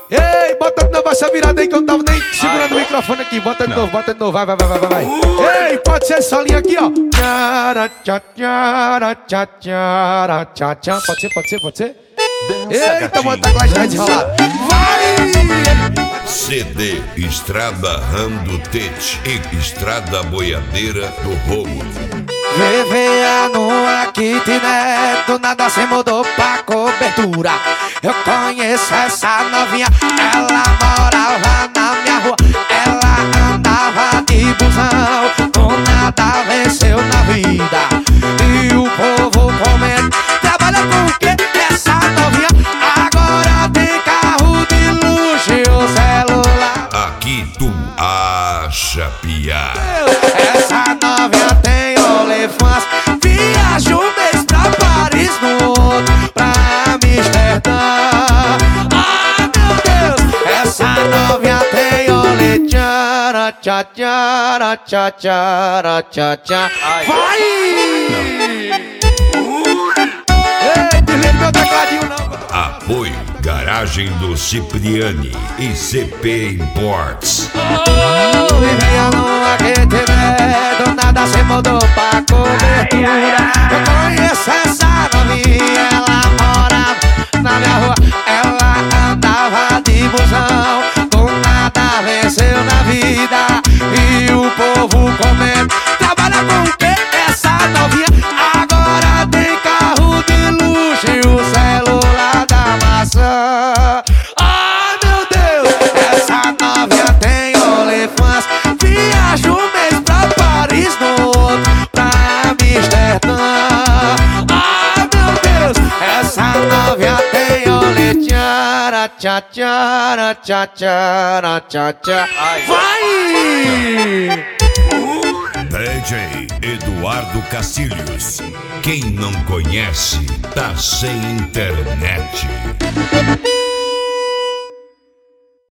Ei, bota de novo essa virada aí que eu não tava nem segurando o microfone aqui. Bota de novo, vai, vai. Ei, pode ser essa linha aqui, ó. Pode ser? Eita, bota a classe tá desenrolada. Vai! CD Estrada Rando Tete e Estrada Boiadeira do Romo. VVA no kitnet, do nada cê mudou pra cobertura. Eu conheço essa novinha, ela morava na minha rua. Ela andava de busão, com nada venceu na vida. E o povo comenta, trabalha com o quê? Essa novinha agora tem carro de luxo e o celular. Aqui tu acha piada. Essa novinha tem OnlyFans, viaja um mês pra Paris, no outro pra Amsterdã. Ah, meu Deus, essa novinha tem OnlyFans. Vai! Ei, desliga meu tecladinho não. Apoio Garagem do Cipriani e CP Imports. Vivia no aquecimento, do nada cê mudou pra cobertura. Eu conheço essa novinha, ela morava na minha rua. Ela andava de busão, com nada venceu na vida. E o povo comenta, trabalha com o quê? Essa novinha agora tem carro de luxo e o celular da maçã. Ah, meu Deus, essa novinha tem OnlyFans, viaja um mês pra Paris, no outro pra Amsterdã. Ah, meu Deus, essa novinha tem OnlyFans. Vai! DJ Eduardo Cacilhos. Quem não conhece, tá sem internet.